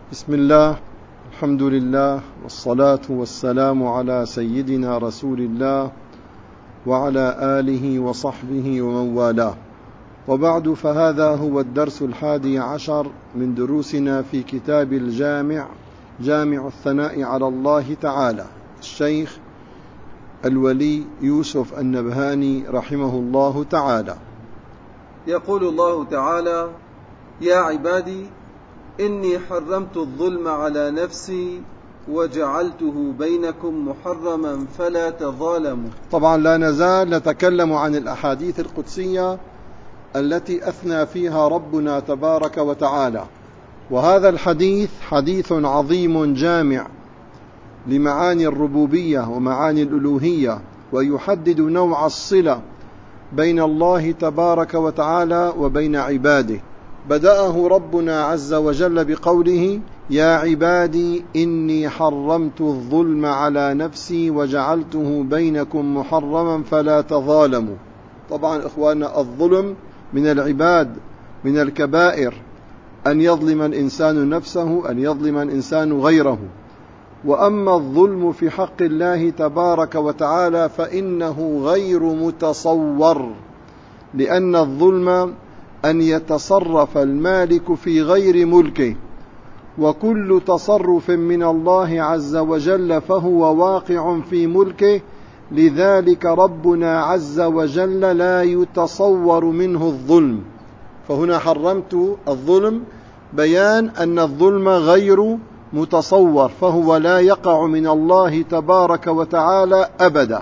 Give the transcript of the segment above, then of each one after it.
بسم الله، الحمد لله، والصلاة والسلام على سيدنا رسول الله وعلى آله وصحبه ومن والاه، وبعد، فهذا هو الدرس 11 من دروسنا في كتاب جامع الثناء على الله تعالى، الشيخ الولي يوسف النبهاني رحمه الله تعالى. يقول الله تعالى: يا عبادي إني حرمت الظلم على نفسي وجعلته بينكم محرما فلا تظالموا. طبعا لا نزال نتكلم عن الأحاديث القدسية التي أثنى فيها ربنا تبارك وتعالى، وهذا الحديث حديث عظيم جامع لمعاني الربوبية ومعاني الألوهية، ويحدد نوع الصلة بين الله تبارك وتعالى وبين عباده. بدأه ربنا عز وجل بقوله: يا عبادي إني حرمت الظلم على نفسي وجعلته بينكم محرما فلا تظالموا. طبعا إخواننا، الظلم من العباد، من الكبائر، أن يظلم الإنسان نفسه، أن يظلم الإنسان غيره. وأما الظلم في حق الله تبارك وتعالى فإنه غير متصور، لأن الظلم أن يتصرف المالك في غير ملكه، وكل تصرف من الله عز وجل فهو واقع في ملكه، لذلك ربنا عز وجل لا يتصور منه الظلم. فهنا حرمت الظلم بيان أن الظلم غير متصور، فهو لا يقع من الله تبارك وتعالى أبدا.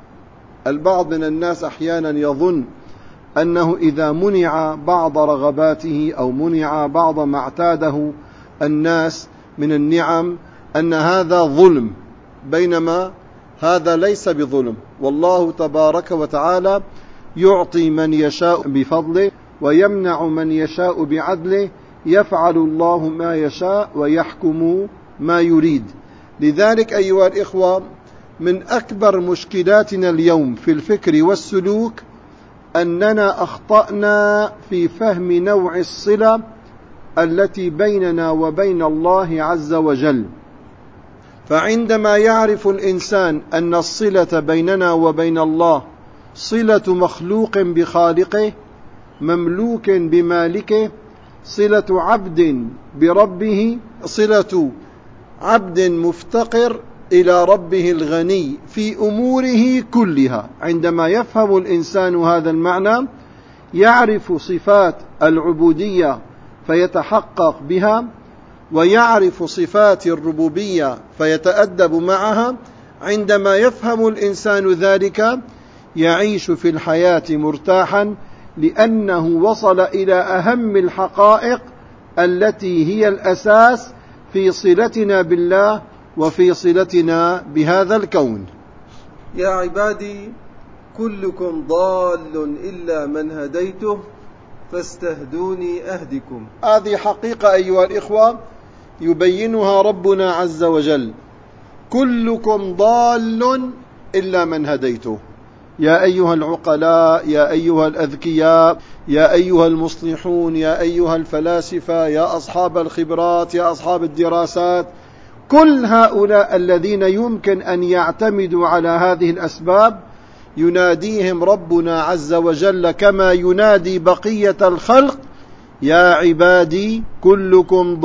البعض من الناس أحيانا يظن أنه إذا منع بعض رغباته أو منع بعض ما اعتاده الناس من النعم أن هذا ظلم، بينما هذا ليس بظلم. والله تبارك وتعالى يعطي من يشاء بفضله ويمنع من يشاء بعدله، يفعل الله ما يشاء ويحكم ما يريد. لذلك أيها الإخوة، من أكبر مشكلاتنا اليوم في الفكر والسلوك أننا أخطأنا في فهم نوع الصلة التي بيننا وبين الله عز وجل. فعندما يعرف الإنسان أن الصلة بيننا وبين الله صلة مخلوق بخالقه، مملوك بمالكه، صلة عبد بربه، صلة عبد مفتقر إلى ربه الغني في أموره كلها، عندما يفهم الإنسان هذا المعنى يعرف صفات العبودية فيتحقق بها، ويعرف صفات الربوبية فيتأدب معها. عندما يفهم الإنسان ذلك يعيش في الحياة مرتاحا، لأنه وصل إلى أهم الحقائق التي هي الأساس في صلتنا بالله وفي صلتنا بهذا الكون. يا عبادي كلكم ضال إلا من هديته فاستهدوني أهدكم. هذه حقيقة أيها الإخوة يبينها ربنا عز وجل: كلكم ضال إلا من هديته. يا أيها العقلاء، يا أيها الأذكياء، يا أيها المصلحون، يا أيها الفلاسفة، يا أصحاب الخبرات، يا أصحاب الدراسات، كل هؤلاء الذين يمكن أن يعتمدوا على هذه الأسباب يناديهم ربنا عز وجل كما ينادي بقية الخلق: يا عبادي كلكم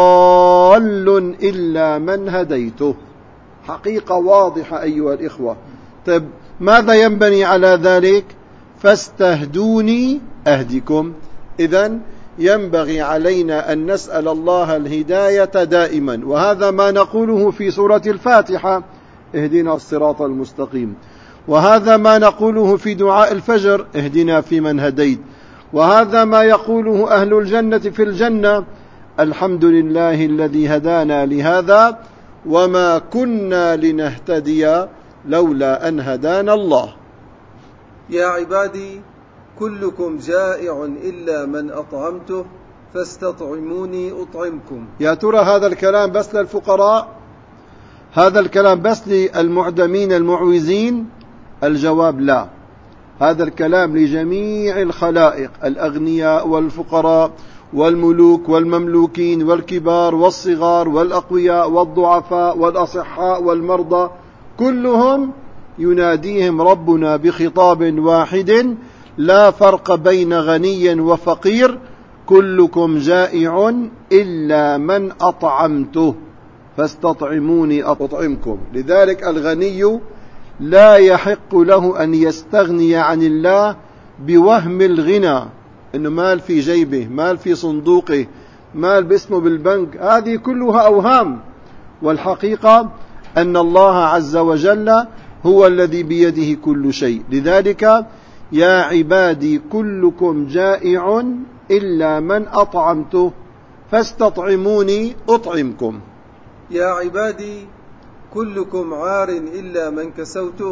ضال إلا من هديته. حقيقة واضحة أيها الإخوة. طيب ماذا ينبني على ذلك؟ فاستهدوني أهدكم. إذن ينبغي علينا أن نسأل الله الهداية دائما، وهذا ما نقوله في سورة الفاتحة: اهدنا الصراط المستقيم. وهذا ما نقوله في دعاء الفجر: اهدنا فيمن هديت. وهذا ما يقوله أهل الجنة في الجنة: الحمد لله الذي هدانا لهذا وما كنا لنهتدي لولا أن هدانا الله. يا عبادي كلكم جائع إلا من أطعمته فاستطعموني أطعمكم. يا ترى هذا الكلام بس للفقراء؟ هذا الكلام بس للمعدمين المعوزين؟ الجواب لا، هذا الكلام لجميع الخلائق، الأغنياء والفقراء والملوك والمملوكين والكبار والصغار والأقوياء والضعفاء والأصحاء والمرضى، كلهم يناديهم ربنا بخطاب واحد لا فرق بين غني وفقير: كلكم جائع إلا من أطعمته فاستطعموني أطعمكم. لذلك الغني لا يحق له أن يستغني عن الله بوهم الغنى، إنه مال في جيبه، مال في صندوقه، مال باسمه بالبنك، هذه كلها أوهام. والحقيقة أن الله عز وجل هو الذي بيده كل شيء. لذلك يا عبادي كلكم جائع إلا من أطعمته فاستطعموني أطعمكم. يا عبادي كلكم عار إلا من كسوته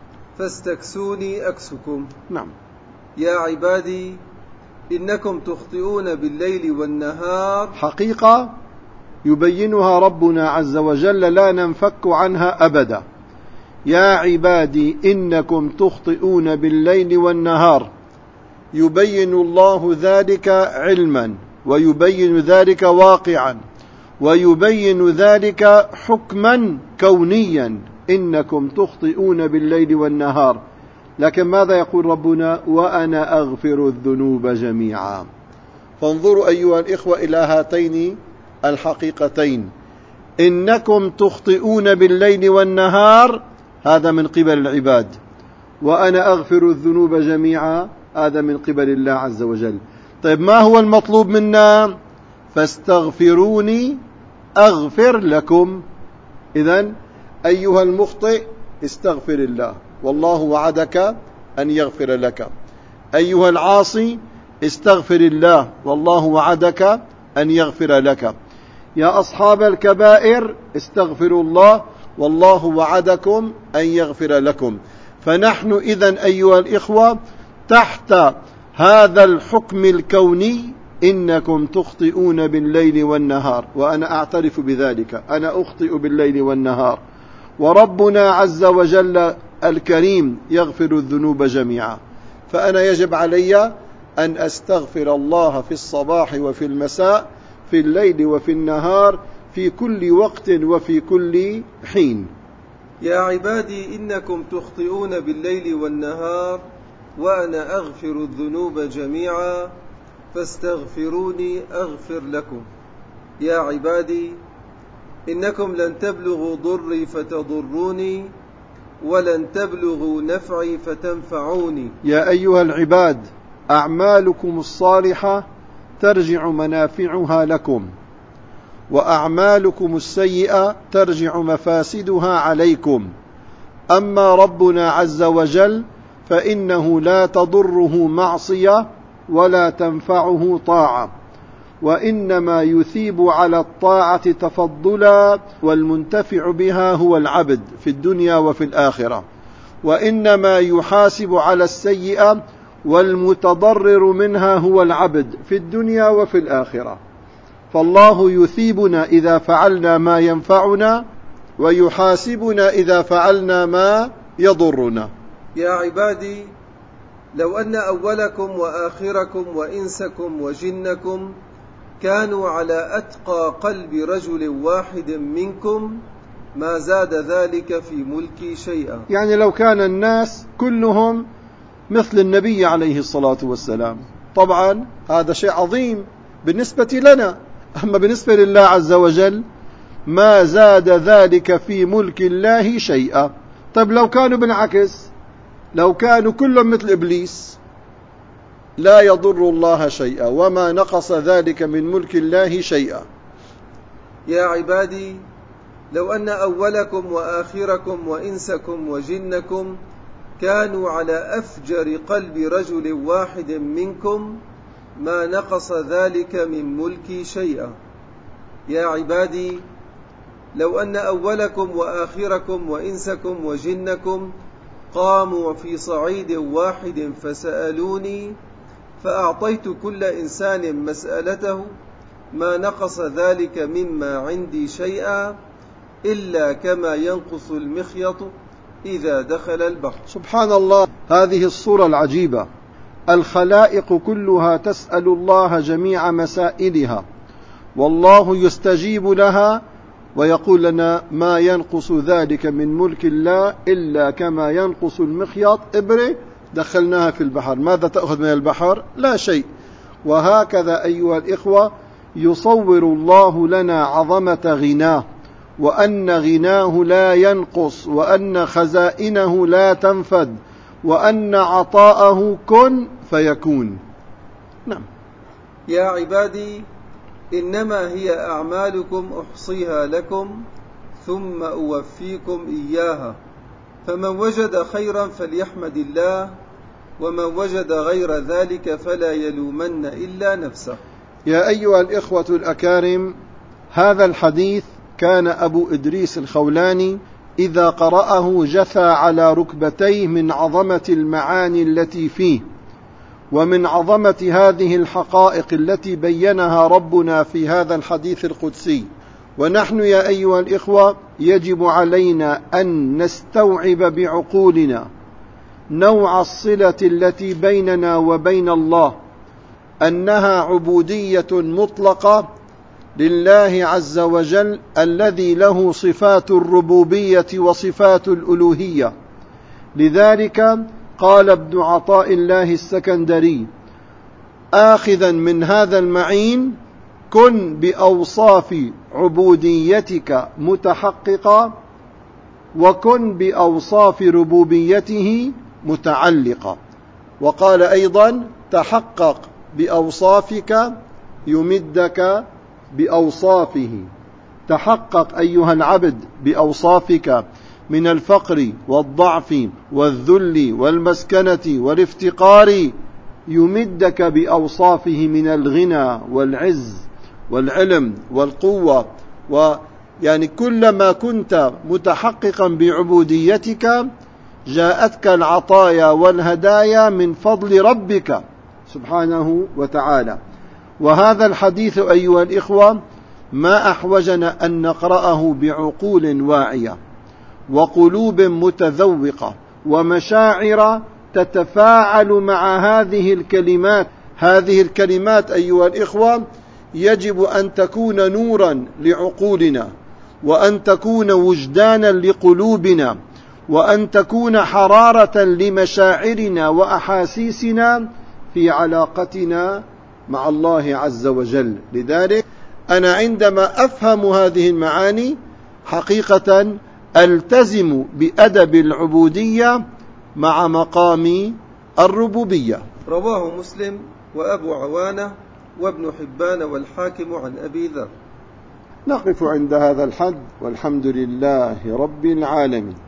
فاستكسوني أكسكم. نعم. يا عبادي إنكم تخطئون بالليل والنهار. حقيقة يبينها ربنا عز وجل لا ننفك عنها أبدا. يا عبادي إنكم تخطئون بالليل والنهار، يبين الله ذلك علما، ويبين ذلك واقعا، ويبين ذلك حكما كونيا. إنكم تخطئون بالليل والنهار، لكن ماذا يقول ربنا؟ وأنا أغفر الذنوب جميعا. فانظروا أيها الإخوة إلى هاتين الحقيقتين: إنكم تخطئون بالليل والنهار، هذا من قبل العباد، وأنا أغفر الذنوب جميعا، هذا من قبل الله عز وجل. طيب ما هو المطلوب منا؟ فاستغفروني أغفر لكم. إذن أيها المخطئ استغفر الله، والله وعدك أن يغفر لك. أيها العاصي استغفر الله، والله وعدك أن يغفر لك. يا أصحاب الكبائر استغفروا الله، والله وعدكم أن يغفر لكم. فنحن إذن أيها الإخوة تحت هذا الحكم الكوني: إنكم تخطئون بالليل والنهار، وأنا أعترف بذلك، أنا أخطئ بالليل والنهار، وربنا عز وجل الكريم يغفر الذنوب جميعا. فأنا يجب علي أن أستغفر الله في الصباح وفي المساء، في الليل وفي النهار، في كل وقت وفي كل حين. يا عبادي إنكم تخطئون بالليل والنهار، وأنا أغفر الذنوب جميعا فاستغفروني أغفر لكم. يا عبادي إنكم لن تبلغوا ضري فتضروني، ولن تبلغوا نفعي فتنفعوني. يا أيها العباد أعمالكم الصالحة ترجع منافعها لكم، وأعمالكم السيئة ترجع مفاسدها عليكم. أما ربنا عز وجل فإنه لا تضره معصية ولا تنفعه طاعة، وإنما يثيب على الطاعة تفضلا، والمنتفع بها هو العبد في الدنيا وفي الآخرة، وإنما يحاسب على السيئة والمتضرر منها هو العبد في الدنيا وفي الآخرة. فالله يثيبنا إذا فعلنا ما ينفعنا، ويحاسبنا إذا فعلنا ما يضرنا. يا عبادي لو أن أولكم وآخركم وإنسكم وجنكم كانوا على أتقى قلب رجل واحد منكم ما زاد ذلك في ملكي شيئا. يعني لو كان الناس كلهم مثل النبي عليه الصلاة والسلام، طبعا هذا شيء عظيم بالنسبة لنا، أما بالنسبة لله عز وجل ما زاد ذلك في ملك الله شيئا. طيب لو كانوا بالعكس، لو كانوا كلهم مثل إبليس لا يضر الله شيئا، وما نقص ذلك من ملك الله شيئا. يا عبادي لو أن أولكم وآخركم وإنسكم وجنكم كانوا على أفجر قلب رجل واحد منكم ما نقص ذلك من ملكي شيئا. يا عبادي لو أن أولكم وآخركم وإنسكم وجنكم قاموا في صعيد واحد فسألوني فأعطيت كل إنسان مسألته ما نقص ذلك مما عندي شيئا إلا كما ينقص المخيط إذا دخل البحر. سبحان الله، هذه الصورة العجيبة الخلائق كلها تسأل الله جميع مسائلها، والله يستجيب لها ويقول لنا ما ينقص ذلك من ملك الله إلا كما ينقص المخيط إبرة دخلناها في البحر. ماذا تأخذ من البحر؟ لا شيء. وهكذا أيها الإخوة يصور الله لنا عظمة غناه، وأن غناه لا ينقص، وأن خزائنه لا تنفد، وأن عطاءه كن فيكون. نعم. يا عبادي إنما هي أعمالكم أحصيها لكم ثم أوفيكم إياها، فمن وجد خيرا فليحمد الله، ومن وجد غير ذلك فلا يلومن إلا نفسه. يا أيها الإخوة الأكارم، هذا الحديث كان أبو إدريس الخولاني إذا قرأه جثى على ركبتيه من عظمة المعاني التي فيه، ومن عظمة هذه الحقائق التي بينها ربنا في هذا الحديث القدسي. ونحن يا أيها الإخوة يجب علينا أن نستوعب بعقولنا نوع الصلة التي بيننا وبين الله، أنها عبودية مطلقة لله عز وجل الذي له صفات الربوبية وصفات الألوهية. لذلك قال ابن عطاء الله السكندري آخذا من هذا المعين: كن بأوصاف عبوديتك متحققا، وكن بأوصاف ربوبيته متعلقا. وقال أيضا: تحقق بأوصافك يمدك بأوصافه. تحقق أيها العبد بأوصافك من الفقر والضعف والذل والمسكنة والافتقار، يمدك بأوصافه من الغنى والعز والعلم والقوة. ويعني كلما كنت متحققا بعبوديتك جاءتك العطايا والهدايا من فضل ربك سبحانه وتعالى. وهذا الحديث أيها الإخوة ما أحوجنا أن نقرأه بعقول واعية وقلوب متذوقة ومشاعر تتفاعل مع هذه الكلمات. هذه الكلمات أيها الإخوة يجب أن تكون نورا لعقولنا، وأن تكون وجدانا لقلوبنا، وأن تكون حرارة لمشاعرنا وأحاسيسنا في علاقتنا مع الله عز وجل. لذلك أنا عندما أفهم هذه المعاني حقيقة ألتزم بأدب العبودية مع مقام الربوبية. رواه مسلم وأبو عوانة وابن حبان والحاكم عن أبي ذر. نقف عند هذا الحد، والحمد لله رب العالمين.